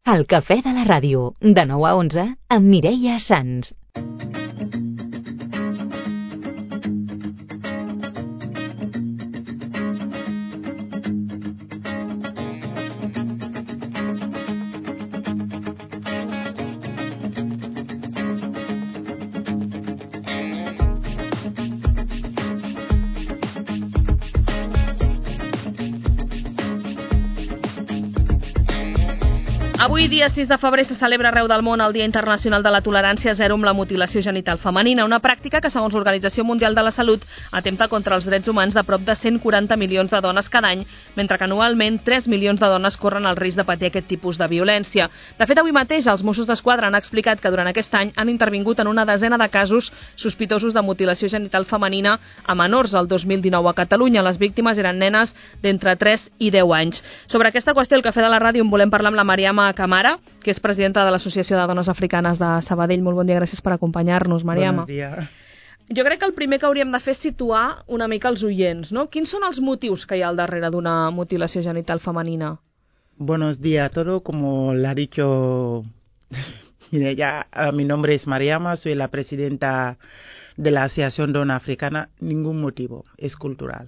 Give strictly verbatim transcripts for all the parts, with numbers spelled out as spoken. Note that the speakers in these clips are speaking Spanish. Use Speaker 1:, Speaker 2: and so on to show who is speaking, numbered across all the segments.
Speaker 1: El cafè de la ràdio, de nou a onze, amb Mireia Sans.
Speaker 2: Avui, dia sis de febrer, se celebra arreu del món el Dia Internacional de la Tolerància Zero amb la mutilació genital femenina, una pràctica que, segons l'Organització Mundial de la Salut, atempta contra els drets humans de prop de cent quaranta milions de dones cada any, mentre que anualment tres milions de dones corren el risc de patir aquest tipus de violència. De fet, avui mateix els Mossos d'Esquadra han explicat que durant aquest any han intervingut en una desena de casos sospitosos de mutilació genital femenina a menors el dos mil dinou a Catalunya. Les víctimes eren nenes d'entre tres i deu anys. Sobre aquesta qüestió, al Cafè de la Ràdio en volem parlar amb la Mariama Camara, que és presidenta de l'Associació de Dones Africanes de Sabadell. Molt bon dia, gràcies per acompanyar-nos, Mariama.
Speaker 3: Buenos días.
Speaker 2: Jo crec que el primer que hauríem de fer és situar una mica els oients, no? Quins són els motius que hi ha al darrere d'una mutilació genital femenina?
Speaker 3: Buenos días a todos, como lo ha dicho mire, ya, mi nombre es Mariama, soy la presidenta de la Asociación Dona Africana. Ningún motivo, es cultural.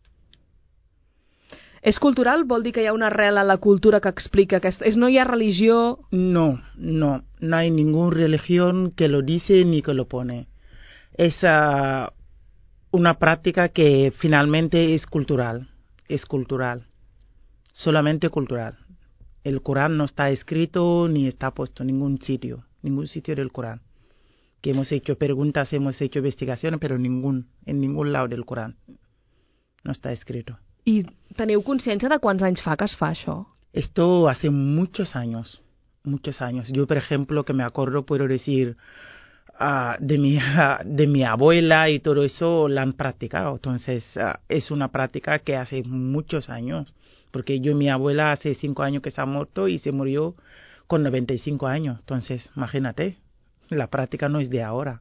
Speaker 2: És cultural? Vol dir que hi ha una arrel a la cultura que explica que és, no hi ha religió?
Speaker 3: No, no, no hay ninguna religión que lo dice ni que lo pone. Es uh, una práctica que finalmente es cultural, es cultural, solamente cultural. El Corán no está escrito ni está puesto en ningún sitio, ningún sitio del Corán. Que hemos hecho preguntas, hemos hecho investigaciones, pero ningún, en ningún lado del Corán no está escrito.
Speaker 2: I teniu consciència de quants anys fa que es fa això?
Speaker 3: Esto hace muchos años, muchos años. Yo, por ejemplo, que me acuerdo, puedo decir, uh, de, mi, uh, de mi abuela y todo eso la han practicado. Entonces, uh, es una práctica que hace muchos años. Porque yo, mi abuela, hace cinco años que se ha muerto y se murió con noventa y cinco años. Entonces, imagínate, la práctica no es de ahora.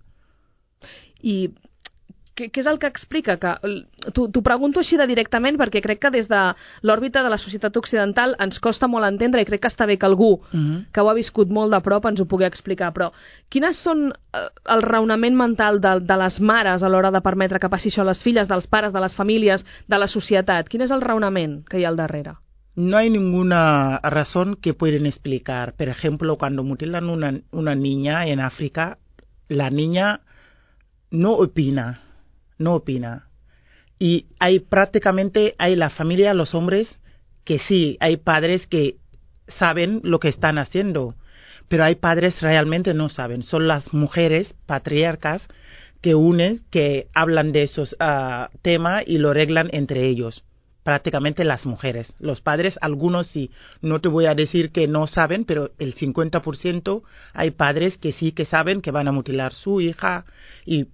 Speaker 2: I... Què, què és el que explica? Que, t'ho pregunto així de directament perquè crec que des de l'òrbita de la societat occidental ens costa molt entendre i crec que està bé que algú uh-huh. que ho ha viscut molt de prop ens ho pugui explicar. Però quines són eh, el raonament mental de, de les mares a l'hora de permetre que passi això a les filles, dels pares, de les famílies, de la societat? Quin és el raonament que hi ha al darrere?
Speaker 3: No hay ninguna razón que pueden explicar. Por ejemplo, cuando mutilan una, una niña en África, la niña no opina. No opina. Y hay prácticamente, hay la familia, los hombres, que sí, hay padres que saben lo que están haciendo, pero hay padres realmente no saben. Son las mujeres patriarcas que unen, que hablan de esos uh, temas y lo arreglan entre ellos. Prácticamente las mujeres. Los padres, algunos sí. No te voy a decir que no saben, pero el cincuenta por ciento hay padres que sí que saben que van a mutilar su hija y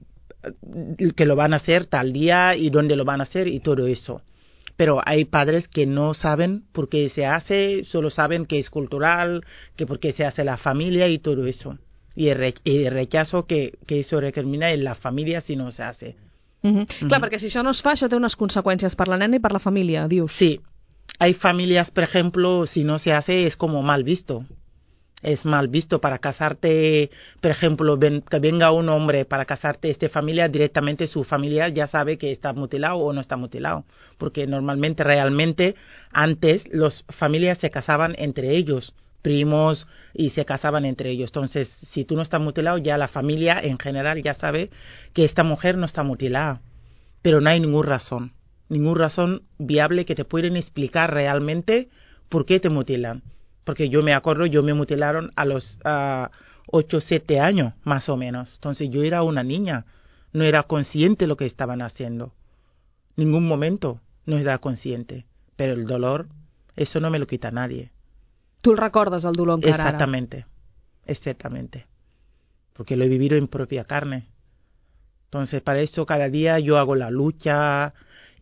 Speaker 3: que lo van a hacer tal día y dónde lo van a hacer y todo eso. Pero hay padres que no saben por qué se hace, solo saben que es cultural, que por qué se hace la familia y todo eso. Y el, re el rechazo que, que eso recrimina en la familia si no se hace.
Speaker 2: Uh-huh. Uh-huh. Clar, perquè si això no es fa, això té unes conseqüències per la nena i per la família, dius.
Speaker 3: Sí. Hay familias, por ejemplo, si no se hace es como mal visto. Es mal visto para casarte, por ejemplo, ven, que venga un hombre para casarte esta familia, directamente su familia ya sabe que está mutilado o no está mutilado. Porque normalmente, realmente, antes las familias se casaban entre ellos, primos, y se casaban entre ellos. Entonces, si tú no estás mutilado, ya la familia en general ya sabe que esta mujer no está mutilada. Pero no hay ninguna razón, ninguna razón viable que te pueden explicar realmente por qué te mutilan. Porque yo me acuerdo, yo me mutilaron a los ocho, siete años, más o menos. Entonces yo era una niña, no era consciente de lo que estaban haciendo. Ningún momento no era consciente. Pero el dolor, eso no me lo quita nadie.
Speaker 2: ¿Tú recuerdas el dolor encara?
Speaker 3: Exactamente, exactamente. Porque lo he vivido en propia carne. Entonces para eso cada día yo hago la lucha,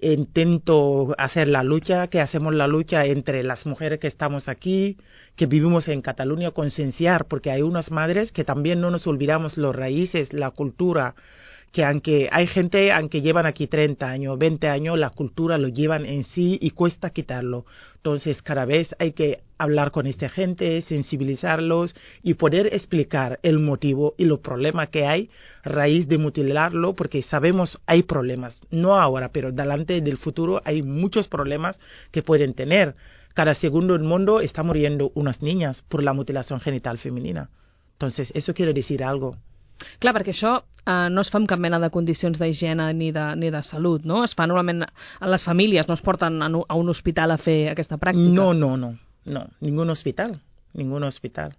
Speaker 3: intento hacer la lucha, que hacemos la lucha entre las mujeres que estamos aquí, que vivimos en Cataluña, concienciar, porque hay unas madres que también no nos olvidamos los raíces, la cultura, que aunque hay gente, aunque llevan aquí treinta años, veinte años, la cultura lo llevan en sí y cuesta quitarlo. Entonces, cada vez hay que hablar con esta gente, sensibilizarlos y poder explicar el motivo y los problemas que hay a raíz de mutilarlo, porque sabemos hay problemas, no ahora, pero delante del futuro hay muchos problemas que pueden tener. Cada segundo en el mundo está muriendo unas niñas por la mutilación genital femenina. Entonces, eso quiere decir algo.
Speaker 2: Clar, perquè això eh, no es fa amb cap mena de condicions d'higiene ni, de, ni de salut, no? Es fa normalment a les famílies, no es porten a, a un hospital a fer aquesta pràctica.
Speaker 3: No, no, no, no. Ningún hospital. Ningún hospital.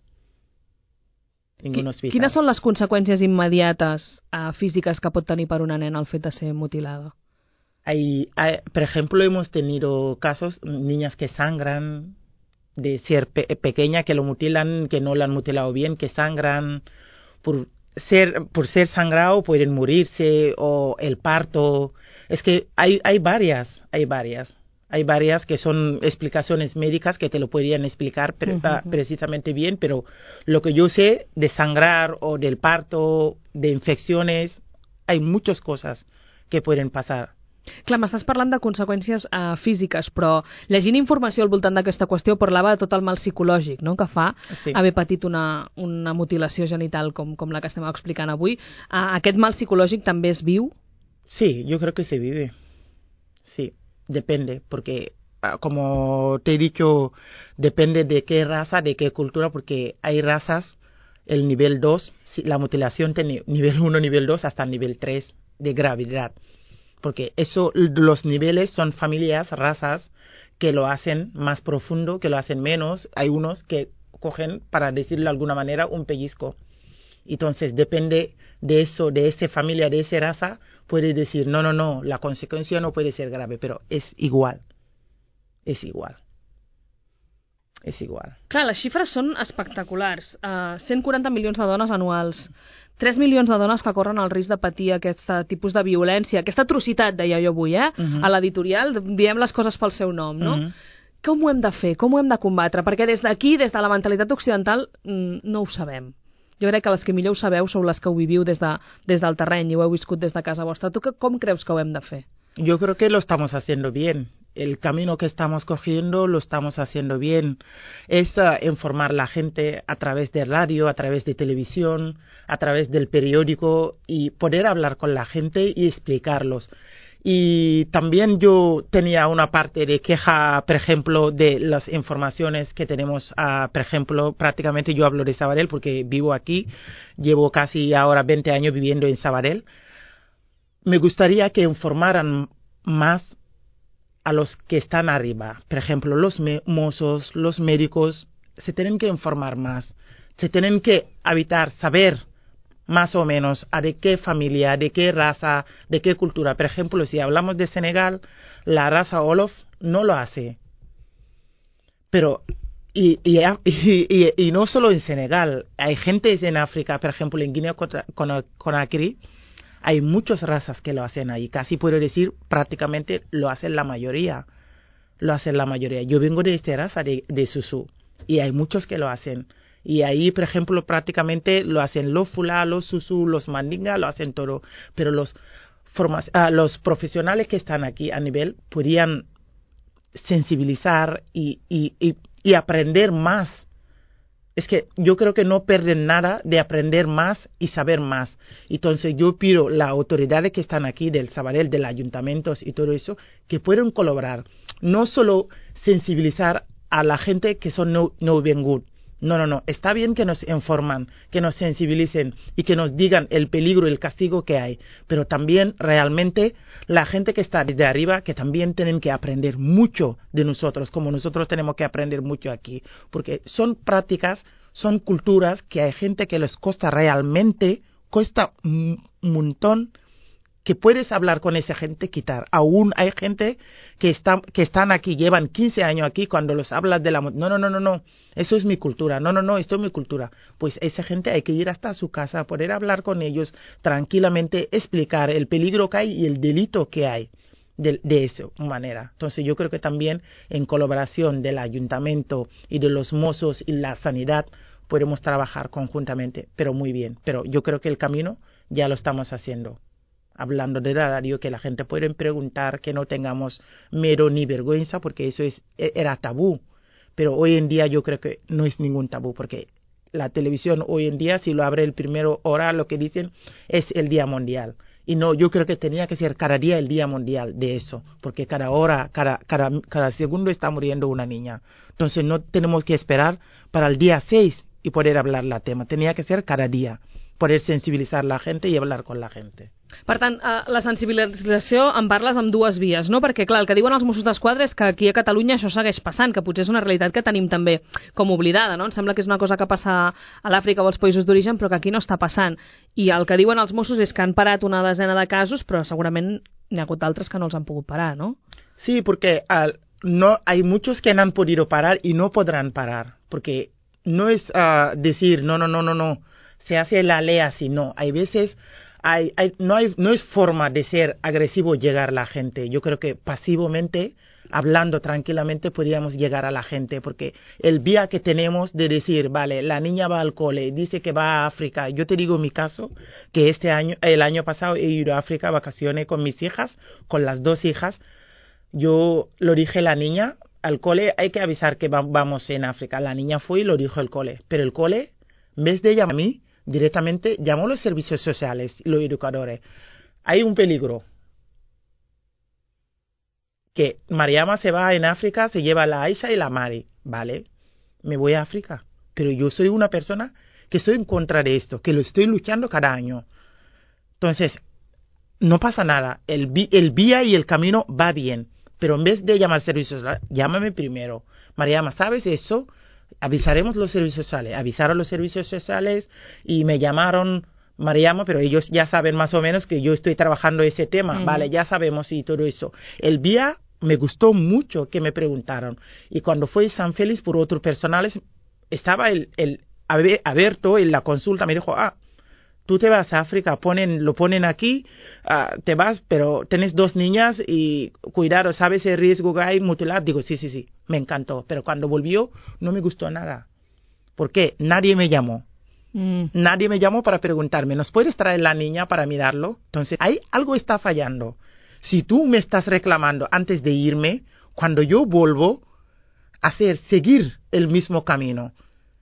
Speaker 3: Ningún
Speaker 2: Qui,
Speaker 3: hospital.
Speaker 2: Quines són les conseqüències immediates eh, físiques que pot tenir per una nena el fet de ser mutilada?
Speaker 3: Hay, hay, por ejemplo, hemos tenido casos, niñas que sangran, de ser pe pequeña, que lo mutilan, que no lo han mutilado bien, que sangran, por ser, por ser sangrado pueden morirse, o el parto. Es que hay, hay varias, hay varias. Hay varias que son explicaciones médicas que te lo podrían explicar pre uh -huh. uh, precisamente bien, pero lo que yo sé de sangrar o del parto, de infecciones, hay muchas cosas que pueden pasar.
Speaker 2: Clar, m'estàs parlant de conseqüències eh, físiques, però llegint informació al voltant d'aquesta qüestió parlava de tot el mal psicològic, no?, que fa
Speaker 3: sí.
Speaker 2: haver patit una, una mutilació genital com, com la que estem explicant avui. Eh, aquest mal psicològic també es viu?
Speaker 3: Sí, yo creo que se vive. Sí, depende, porque como te he dicho, depende de qué raza, de qué cultura, porque hay razas, el nivel dos, la mutilación tiene nivel uno, nivel dos, hasta nivel tres de gravedad. Porque eso, los niveles son familias, razas, que lo hacen más profundo, que lo hacen menos. Hay unos que cogen, para decirlo de alguna manera, un pellizco. Entonces, depende de eso, de esa familia, de esa raza, puede decir, no, no, no, la consecuencia no puede ser grave, pero es igual. Es igual. És igual.
Speaker 2: Clar, les xifres són espectaculars. Uh, cent quaranta milions de dones anuals, tres milions de dones que corren el risc de patir aquest tipus de violència, aquesta atrocitat, deia jo avui, eh? Uh -huh. A l'editorial diem les coses pel seu nom, no? Uh -huh. Com ho hem de fer? Com ho hem de combatre? Perquè des d'aquí, des de la mentalitat occidental, no ho sabem. Jo crec que les que millor ho sabeu sou les que ho viviu des, de, des del terreny i ho heu viscut des de casa vostra. Tu com creus que ho hem de fer?
Speaker 3: Yo creo que lo estamos haciendo bien. El camino que estamos cogiendo lo estamos haciendo bien. Es uh, informar a la gente a través de radio, a través de televisión, a través del periódico y poder hablar con la gente y explicarlos. Y también yo tenía una parte de queja, por ejemplo, de las informaciones que tenemos, uh, por ejemplo, prácticamente yo hablo de Sabadell porque vivo aquí, llevo casi ahora veinte años viviendo en Sabadell. Me gustaría que informaran más a los que están arriba. Por ejemplo, los mozos, los médicos, se tienen que informar más. Se tienen que evitar, saber más o menos a de qué familia, de qué raza, de qué cultura. Por ejemplo, si hablamos de Senegal, la raza Wolof no lo hace. Pero, y, y, y, y no solo en Senegal, hay gente en África, por ejemplo, en Guinea-Conakry, hay muchas razas que lo hacen ahí. Casi puedo decir, prácticamente lo hacen la mayoría. Lo hacen la mayoría. Yo vengo de esta raza de, de Susu. Y hay muchos que lo hacen. Y ahí, por ejemplo, prácticamente lo hacen los Fula, los Susu, los Mandinga, lo hacen todo. Pero los, formas, ah, los profesionales que están aquí a nivel podrían sensibilizar y, y, y, y aprender más. Es que yo creo que no pierden nada de aprender más y saber más. Entonces yo pido a las autoridades que están aquí del Sabadell, del ayuntamiento y todo eso, que puedan colaborar. No solo sensibilizar a la gente que son no, no bien good. No, no, no. Está bien que nos informan, que nos sensibilicen y que nos digan el peligro y el castigo que hay. Pero también realmente la gente que está desde arriba, que también tienen que aprender mucho de nosotros, como nosotros tenemos que aprender mucho aquí. Porque son prácticas, son culturas que hay gente que les cuesta realmente, cuesta un montón, que puedes hablar con esa gente, quitar. Aún hay gente que, está, que están aquí, llevan quince años aquí, cuando los hablas de la... No, no, no, no, no, eso es mi cultura, no, no, no, esto es mi cultura. Pues esa gente hay que ir hasta su casa, poder hablar con ellos tranquilamente, explicar el peligro que hay y el delito que hay de, de esa manera. Entonces yo creo que también en colaboración del ayuntamiento y de los mozos y la sanidad podemos trabajar conjuntamente, pero muy bien. Pero yo creo que el camino ya lo estamos haciendo. hablando de la radio, que la gente puede preguntar, que no tengamos miedo ni vergüenza, porque eso es, era tabú. Pero hoy en día yo creo que no es ningún tabú, porque la televisión hoy en día, si lo abre el primero hora, lo que dicen es el Día Mundial. Y no, yo creo que tenía que ser cada día el Día Mundial de eso, porque cada hora, cada, cada, cada segundo está muriendo una niña. Entonces no tenemos que esperar para el día seis y poder hablar la tema. Tenía que ser cada día, poder sensibilizar a la gente y hablar con la gente.
Speaker 2: Per tant, eh, la sensibilització en parles amb dues vies, no? Perquè, clar, el que diuen els Mossos d'Esquadra és que aquí a Catalunya això segueix passant, que potser és una realitat que tenim també com oblidada, no? Em sembla que és una cosa que passa a l'Àfrica o als països d'origen, però que aquí no està passant. I el que diuen els Mossos és que han parat una desena de casos, però segurament n'hi ha hagut d'altres que no els han pogut parar, no?
Speaker 3: Sí, porque uh, no, hay muchos que no han podido parar y no podrán parar, porque no es uh, decir, no, no, no, no, no, se hace la ley así, no. Hay veces... Hay, hay, no, hay, no es forma de ser agresivo llegar a la gente. Yo creo que pasivamente, hablando tranquilamente, podríamos llegar a la gente, porque el vía que tenemos de decir, vale, la niña va al cole, dice que va a África. Yo te digo mi caso, que este año, el año pasado he ido a África, vacaciones con mis hijas, con las dos hijas. Yo lo dije a la niña, al cole hay que avisar que va, vamos en África. La niña fue y lo dijo el cole, pero el cole, en vez de llamar a mí, directamente llamó a los servicios sociales y los educadores. Hay un peligro. Que Mariama se va en África, se lleva a la Aisha y la Mari. Vale, me voy a África. Pero yo soy una persona que estoy en contra de esto, que lo estoy luchando cada año. Entonces, no pasa nada. El, vi, el vía y el camino va bien. Pero en vez de llamar servicios sociales, llámame primero. Mariama, ¿sabes eso? Avisaremos los servicios sociales. Avisaron los servicios sociales y me llamaron, Mariama, pero ellos ya saben más o menos que yo estoy trabajando ese tema. Mm. Vale, ya sabemos y todo eso. El vía me gustó mucho que me preguntaron. Y cuando fue San Félix por otros personales, estaba el, el abierto en la consulta. Me dijo, ah, tú te vas a África, ponen, lo ponen aquí, uh, te vas, pero tienes dos niñas y cuidado, ¿sabes el riesgo que hay mutilar? Digo, sí, sí, sí, me encantó. Pero cuando volvió, no me gustó nada. ¿Por qué? Nadie me llamó. Mm. Nadie me llamó para preguntarme, ¿nos puedes traer la niña para mirarlo? Entonces, ahí algo está fallando. Si tú me estás reclamando antes de irme, cuando yo vuelvo a hacer, seguir el mismo camino,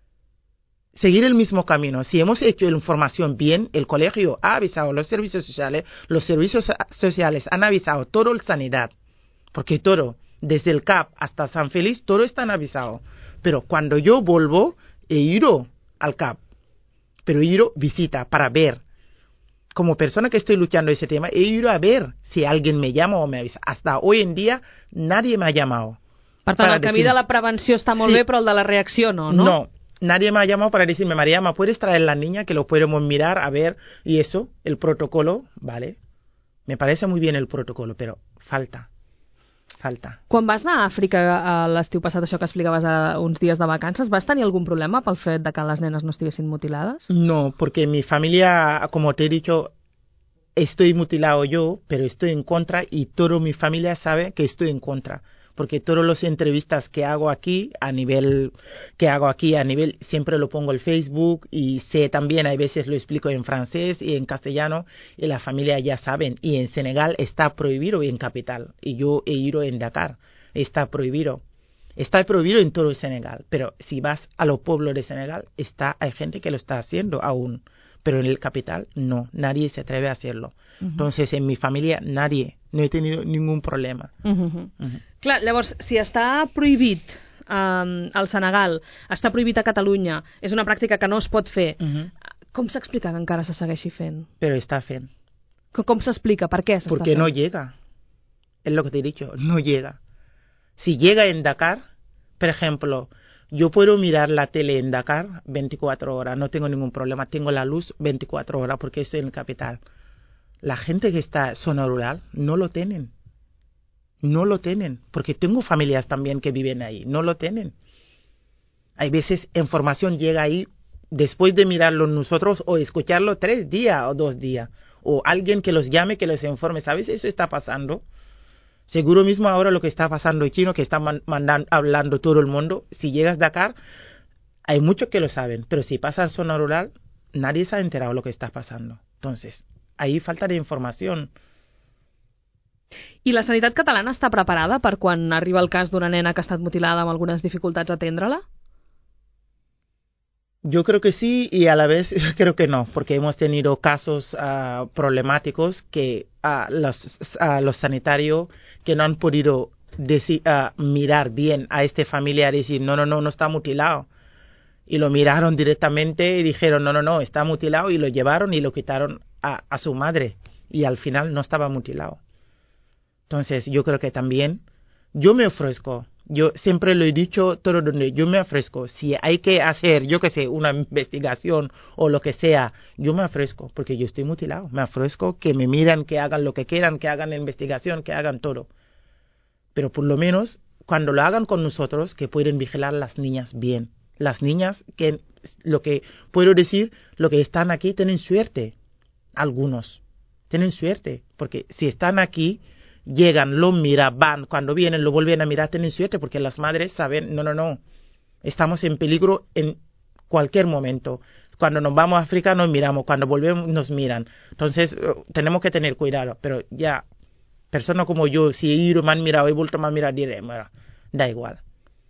Speaker 3: seguir el mismo camino. Si hemos hecho la información bien, el colegio ha avisado, los servicios sociales, los servicios sociales han avisado, todo el sanidad, porque todo, desde el C A P hasta San Félix, todo están avisado. Pero cuando yo vuelvo, he ido al C A P, pero he ido visita para ver. Como persona que estoy luchando ese tema, he ido a ver si alguien me llama o me avisa. Hasta hoy en día, nadie me ha llamado.
Speaker 2: Per tant, el camí de la prevenció està molt sí. bé, però el de la reacció no, no?
Speaker 3: No. Nadie me ha llamado para decirme, Mariama, ¿puedes traer la niña que lo podemos mirar, a ver? Y eso, el protocolo, vale. Me parece muy bien el protocolo, pero falta. Falta.
Speaker 2: Quan vas anar a Àfrica l'estiu passat, això que explicaves ara, uns dies de vacances, vas tenir algún problema pel fet de que les nenes no estiguessin mutilades?
Speaker 3: No, porque mi familia, como te he dicho, estoy mutilado yo, pero estoy en contra y toda mi familia sabe que estoy en contra. Porque todas las entrevistas que hago aquí, a nivel, que hago aquí a nivel, siempre lo pongo en Facebook y sé también, hay veces lo explico en francés y en castellano y la familia ya saben. Y en Senegal está prohibido en capital y yo he ido en Dakar, está prohibido. Está prohibido en todo el Senegal, pero si vas a los pueblos de Senegal, está, hay gente que lo está haciendo aún. Pero en el capital, no, nadie se atreve a hacerlo. Uh-huh. Entonces, en mi familia, nadie, no he tenido ningún problema.
Speaker 2: Uh-huh. Uh-huh. Clar, llavors, si està prohibit um, al Senegal, està prohibit a Catalunya, és una pràctica que no es pot fer, uh-huh. com s'explica que encara se segueixi fent?
Speaker 3: Pero está fent.
Speaker 2: Com s'explica? Per què s'està
Speaker 3: Porque
Speaker 2: fent?
Speaker 3: no llega. Es lo que te he dicho, no llega. Si llega en Dakar, por ejemplo, yo puedo mirar la tele en Dakar veinticuatro horas, no tengo ningún problema. Tengo la luz veinticuatro horas porque estoy en la capital. La gente que está en zona rural no lo tienen. No lo tienen. Porque tengo familias también que viven ahí. No lo tienen. Hay veces información llega ahí después de mirarlo nosotros o escucharlo tres días o dos días. O alguien que los llame, que los informe. ¿Sabes? Eso está pasando. Seguro mismo ahora lo que está pasando en China, que está mandando, hablando todo el mundo, si llegas a Dakar, hay muchos que lo saben, pero si pasas a zona rural, nadie se ha enterado de lo que está pasando. Entonces, ahí falta de información.
Speaker 2: I la sanitat catalana està preparada per quan arriba el cas d'una nena que ha estat mutilada amb algunes dificultats atendre-la?
Speaker 3: Yo creo que sí y a la vez creo que no, porque hemos tenido casos uh, problemáticos que uh, los, uh, los sanitarios que no han podido decir, uh, mirar bien a este familiar y decir, no, no, no, no está mutilado. Y lo miraron directamente y dijeron, no, no, no, está mutilado, y lo llevaron y lo quitaron a, a su madre. Y al final no estaba mutilado. Entonces yo creo que también yo me ofrezco. Yo siempre lo he dicho, todo donde yo me ofrezco. Si hay que hacer, yo que sé, una investigación o lo que sea, yo me ofrezco, porque yo estoy mutilado. Me ofrezco que me miran, que hagan lo que quieran, que hagan la investigación, que hagan todo. Pero por lo menos, cuando lo hagan con nosotros, que pueden vigilar a las niñas bien. Las niñas, que lo que puedo decir, lo que están aquí, tienen suerte. Algunos. Tienen suerte, porque si están aquí, llegan, lo miran, van, cuando vienen, lo vuelven a mirar, tienen suerte, porque las madres saben, no, no, no, estamos en peligro en cualquier momento. Cuando nos vamos a África nos miramos, cuando volvemos nos miran. Entonces, uh, tenemos que tener cuidado, pero ya, personas como yo, si he ido, me han mirado, he vuelto, me han mirado, diré, bueno, da igual.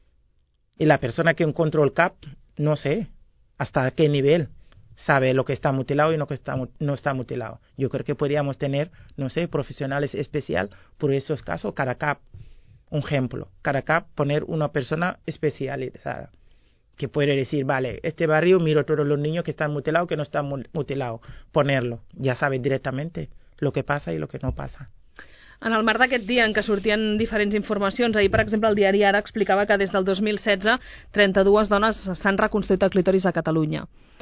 Speaker 3: Y la persona que encontró el C A P, no sé hasta qué nivel sabe lo que está mutilado y lo que está, no está mutilado. Yo creo que podríamos tener, no sé, profesionales especial por esos casos, cada C A P, un ejemplo, cada C A P poner una persona especializada que puede decir, vale, este barrio miro a todos los niños que están mutilados, que no están mutilados, ponerlo, ja sabe directamente lo que pasa y lo que no pasa.
Speaker 2: En el marc d'aquest dia en què sortien diferents informacions, ahir, per exemple, el diari Ara explicava que des del dos mil setze trenta-dues dones s'han reconstruït el clítoris a Catalunya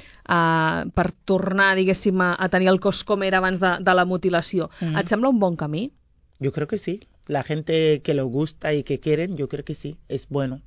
Speaker 2: uh, per tornar, diguéssim, a, a tenir el cos com era abans de, de la mutilació. Mm. Et sembla un bon camí?
Speaker 3: Yo creo que sí. La gente que lo gusta y que quieren, yo creo que sí. Es bueno.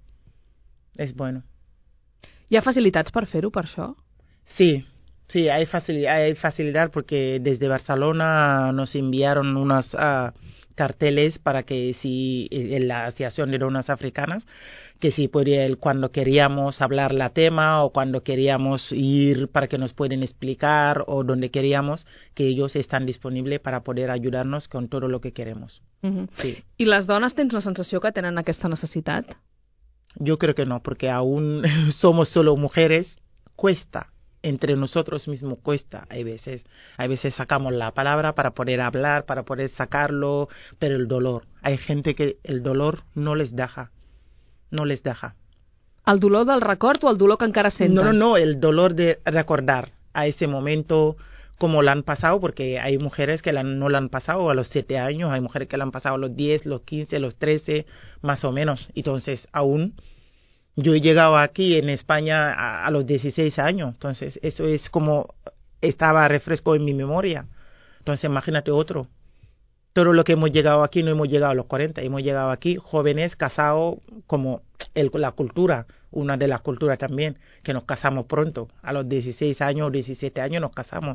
Speaker 3: Es bueno.
Speaker 2: Hi ha facilitats per fer-ho, per això?
Speaker 3: Sí. Sí, hay facilidad, hay facilidad porque desde Barcelona nos enviaron unos uh, carteles para que si en la Asociación de Donas Africanas, que si podía, cuando queríamos hablar la tema o cuando queríamos ir para que nos pueden explicar o donde queríamos, que ellos están disponibles para poder ayudarnos con todo lo que queremos.
Speaker 2: Uh-huh.
Speaker 3: Sí.
Speaker 2: I les dones tens la sensació que tenen aquesta necessitat?
Speaker 3: Yo creo que no, porque aún somos solo mujeres, cuesta. Entre nosotros mismos cuesta, hay veces, hay veces sacamos la palabra para poder hablar, para poder sacarlo, pero el dolor, hay gente que el dolor no les deja, no les deja.
Speaker 2: El dolor del record o el dolor que encara senten?
Speaker 3: No, no, no, el dolor de recordar a ese momento como lo han pasado, porque hay mujeres que la, no lo han pasado a los siete años, hay mujeres que lo han pasado a los diez, los quince, los trece, más o menos, entonces aún... Yo he llegado aquí en España a, a los dieciséis años, entonces eso es como estaba refresco en mi memoria. Entonces imagínate otro. Todo lo que hemos llegado aquí no hemos llegado a los cuarenta, hemos llegado aquí jóvenes casados como el, la cultura, una de las culturas también, que nos casamos pronto, a los dieciséis años, diecisiete años nos casamos.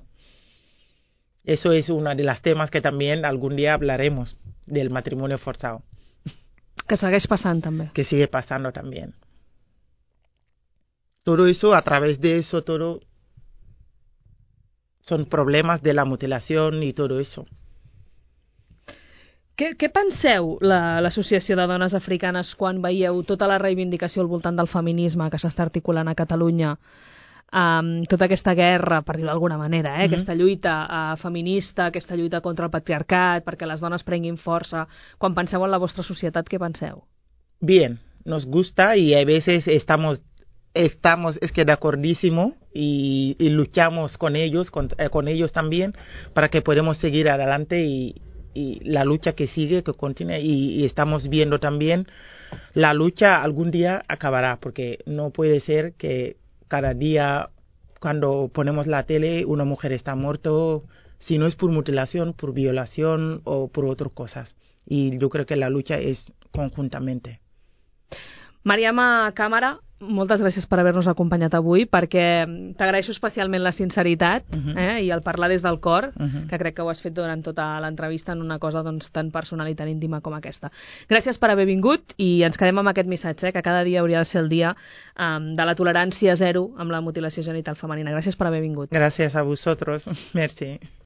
Speaker 3: Eso es uno de los temas que también algún día hablaremos, del matrimonio forzado.
Speaker 2: Que segueix passant també.
Speaker 3: Que sigue pasando también. Todo eso, a través de eso, todo son problemas de la mutilación y todo eso.
Speaker 2: Què, què penseu, l'Associació de Dones Africanes, quan veieu tota la reivindicació al voltant del feminisme que s'està articulant a Catalunya, um, tota aquesta guerra, per dir-ho d'alguna manera, eh? Mm-hmm. Aquesta lluita uh, feminista, aquesta lluita contra el patriarcat, perquè les dones prenguin força, quan penseu en la vostra societat, què penseu?
Speaker 3: Bien, nos gusta y a veces estamos... Estamos, es que de acordísimo y, y luchamos con ellos, con, eh, con ellos también, para que podamos seguir adelante y, y la lucha que sigue, que continúe, y, y estamos viendo también la lucha algún día acabará, porque no puede ser que cada día cuando ponemos la tele una mujer está muerta, si no es por mutilación, por violación o por otras cosas. Y yo creo que la lucha es conjuntamente.
Speaker 2: Mariama Càmara, moltes gràcies per haver-nos acompanyat avui, perquè t'agraeixo especialment la sinceritat uh-huh. eh, i el parlar des del cor, uh-huh. que crec que ho has fet durant tota l'entrevista en una cosa doncs, tan personal i tan íntima com aquesta. Gràcies per haver vingut i ens quedem amb aquest missatge, eh, que cada dia hauria de ser el dia um, de la tolerància zero amb la mutilació genital femenina. Gràcies per haver vingut.
Speaker 3: Gràcies a vosaltres. Merci.